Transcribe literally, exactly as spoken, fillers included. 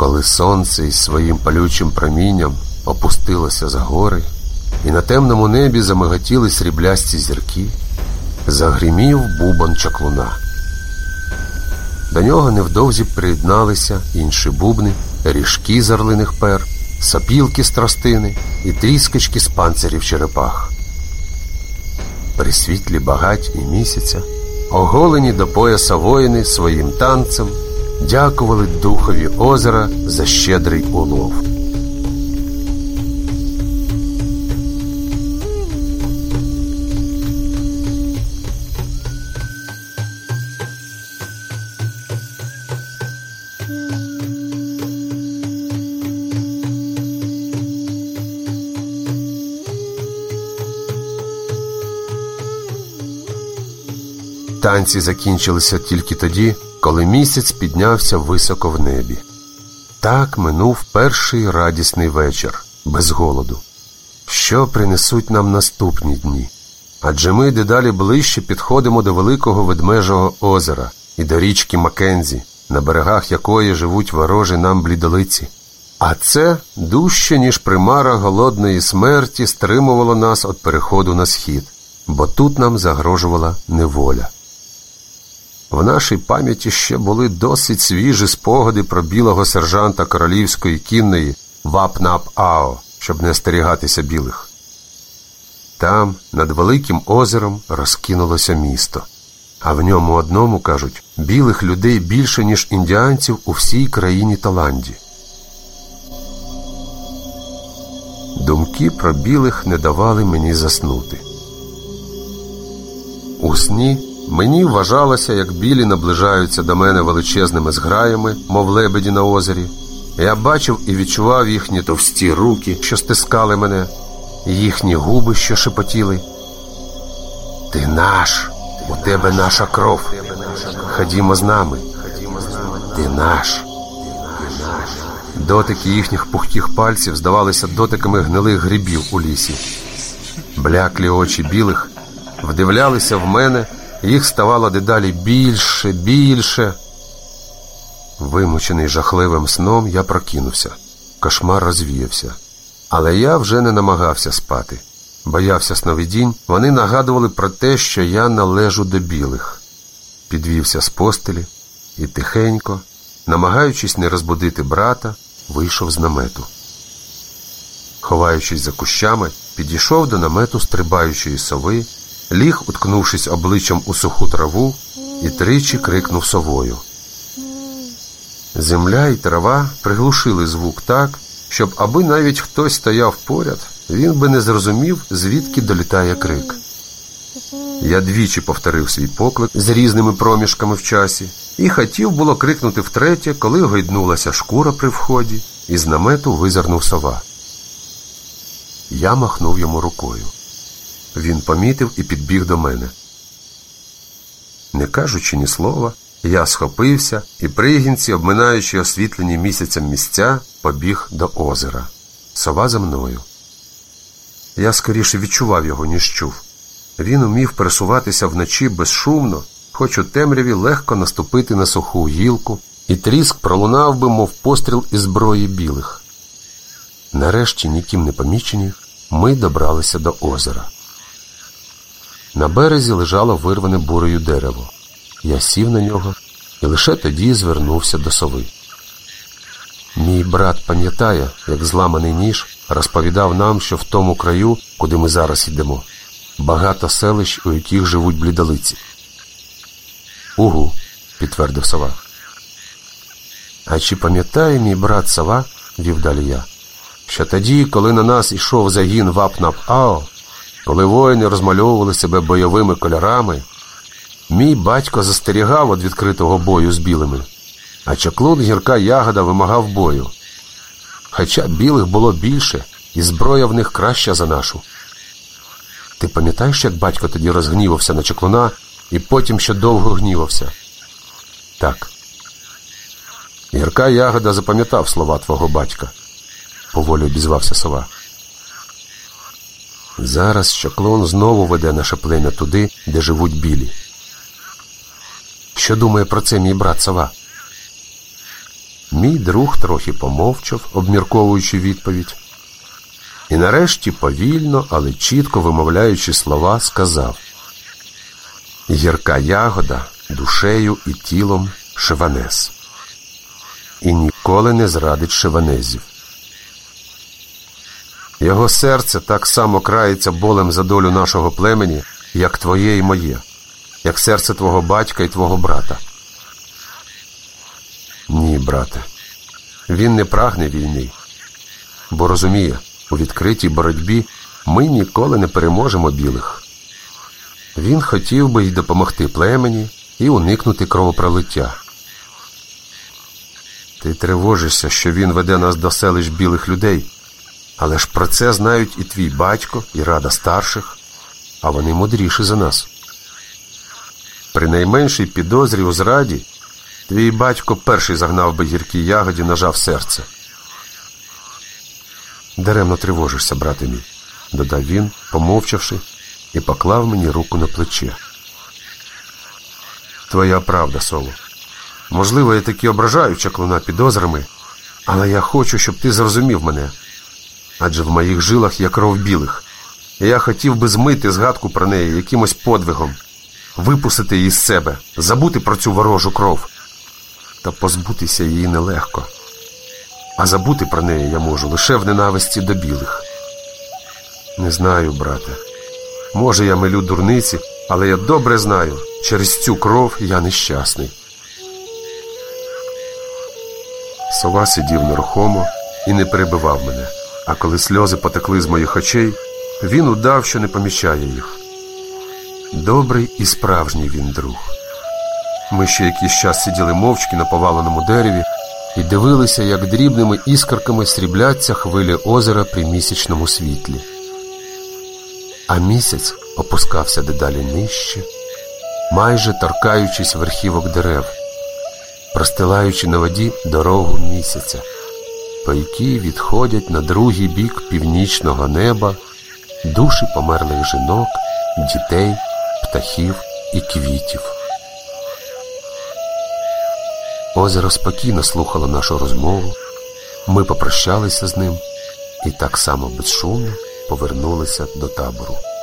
Коли сонце із своїм палючим промінням опустилося за гори, і на темному небі замиготіли сріблясті зірки, загримів бубон чаклуна. До нього невдовзі приєдналися інші бубни, ріжки з орлиних пер, сопілки з тростини і тріскочки з панцирів черепах. При світлі багать і місяця оголені до пояса воїни своїм танцем дякували духові озера за щедрий улов. Танці закінчилися тільки тоді, коли місяць піднявся високо в небі. Так минув перший радісний вечір, без голоду. Що принесуть нам наступні дні? Адже ми дедалі ближче підходимо до великого ведмежого озера і до річки Маккензі, на берегах якої живуть ворожі нам блідолиці. А це дужче, ніж примара голодної смерті, стримувало нас від переходу на схід, бо тут нам загрожувала неволя. В нашій пам'яті ще були досить свіжі спогади про білого сержанта королівської кінної Вап-Нап-Ао, щоб не остерігатися білих. Там, над великим озером, розкинулося місто. А в ньому одному, кажуть, білих людей більше, ніж індіанців у всій країні Таланді. Думки про білих не давали мені заснути. У сні мені вважалося, як білі наближаються до мене величезними зграями, мов лебеді на озері. Я бачив і відчував їхні товсті руки, що стискали мене, їхні губи, що шепотіли: «Ти наш, у тебе наша кров, ходімо з нами, ти наш». Дотики їхніх пухких пальців здавалися дотиками гнилих грибів у лісі. Бляклі очі білих вдивлялися в мене, їх ставало дедалі більше, більше. Вимучений жахливим сном, я прокинувся. Кошмар розвіявся. Але я вже не намагався спати. Боявся сновидінь, вони нагадували про те, що я належу до білих. Підвівся з постелі і тихенько, намагаючись не розбудити брата, вийшов з намету. Ховаючись за кущами, підійшов до намету стрибаючої сови, ліг, уткнувшись обличчям у суху траву, і тричі крикнув совою. Земля і трава приглушили звук так, щоб аби навіть хтось стояв поряд, він би не зрозумів, звідки долітає крик. Я двічі повторив свій поклик з різними проміжками в часі і хотів було крикнути втретє, коли гойднулася шкура при вході, і з намету визирнув сова. Я махнув йому рукою. Він помітив і підбіг до мене. Не кажучи ні слова, я схопився і пригінці, обминаючи освітлені місяцем місця, побіг до озера. Сова за мною. Я скоріше відчував його, ніж чув. Він умів пересуватися вночі безшумно, хоч у темряві легко наступити на суху гілку, і тріск пролунав би, мов постріл із зброї білих. Нарешті, ніким не помічені, ми добралися до озера. На березі лежало вирване бурею дерево. Я сів на нього і лише тоді звернувся до сови. Мій брат пам'ятає, як зламаний ніж розповідав нам, що в тому краю, куди ми зараз йдемо, багато селищ, у яких живуть блідолиці. «Угу», – підтвердив сова. «А чи пам'ятає мій брат сова, – вів далі я, – що тоді, коли на нас ішов загін Вап-Нап-Ао, коли воїни розмальовували себе бойовими кольорами, мій батько застерігав від відкритого бою з білими, а чаклун Гірка Ягода вимагав бою. Хоча білих було більше, і зброя в них краща за нашу. Ти пам'ятаєш, як батько тоді розгнівався на чаклуна і потім ще довго гнівався?» «Так». «Гірка Ягода запам'ятав слова твого батька», – поволі обізвався сова. «Зараз чаклун знову веде наше плем'я туди, де живуть білі. Що думає про це мій брат сова?» Мій друг трохи помовчав, обмірковуючи відповідь. І нарешті повільно, але чітко вимовляючи слова, сказав: «Гірка ягода душею і тілом Шеванез. І ніколи не зрадить шеванезів. Його серце так само крається болем за долю нашого племені, як твоє і моє, як серце твого батька і твого брата. Ні, брате, він не прагне війни, бо розуміє, у відкритій боротьбі ми ніколи не переможемо білих. Він хотів би й допомогти племені, і уникнути кровопролиття. Ти тривожишся, що він веде нас до селищ білих людей, але ж про це знають і твій батько, і рада старших, а вони мудріші за нас. При найменшій підозрі у зраді твій батько перший загнав би гіркій ягоді ножа в серце. Даремно тривожишся, брате мій, додав він, помовчавши, і поклав мені руку на плече. Твоя правда, Соло. Можливо, я таки ображаю чаклуна підозрами, але я хочу, щоб ти зрозумів мене. Адже в моїх жилах є кров білих, і я хотів би змити згадку про неї якимось подвигом, випустити її з себе, забути про цю ворожу кров. Та позбутися її нелегко. А забути про неї я можу лише в ненависті до білих. Не знаю, брате. Може, я милю дурниці, але я добре знаю, через цю кров я нещасний. Сова сидів нерухомо і не перебивав мене, а коли сльози потекли з моїх очей, він удав, що не помічає їх. Добрий і справжній він друг. Ми ще якийсь час сиділи мовчки на поваленому дереві і дивилися, як дрібними іскорками срібляться хвилі озера при місячному світлі. А місяць опускався дедалі нижче, майже торкаючись верхівок дерев, простилаючи на воді дорогу місяця, по якій відходять на другий бік північного неба душі померлих жінок, дітей, птахів і квітів. Озеро спокійно слухало нашу розмову, ми попрощалися з ним і так само безшумно повернулися до табору.